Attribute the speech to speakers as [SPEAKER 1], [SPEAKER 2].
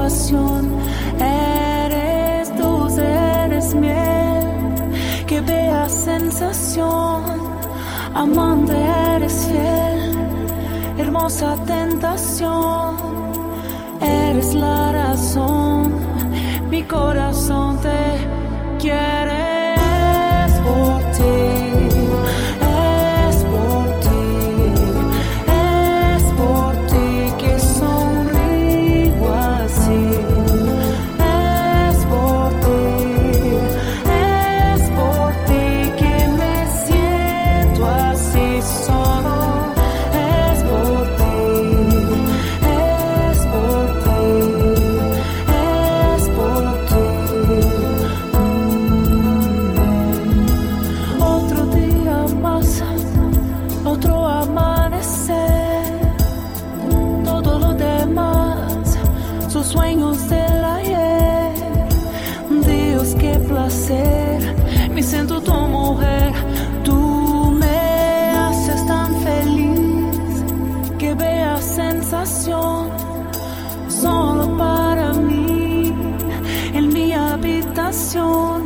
[SPEAKER 1] pasión. Eres dulce, eres miel, qué bella sensación. Amante, eres fiel, hermosa tentación. Eres la razón, mi corazón te quiere. Es por ti, es por ti, es por ti que sonrío así. Es por ti que me siento así solo. Es por ti, es por ti, es por ti. Otro día más, otro amanecer. Todo lo demás son sueños del ayer. Dios, qué placer, me siento tu mujer. Tú me haces tan feliz, qué bella sensación. Solo para mí, en mi habitación.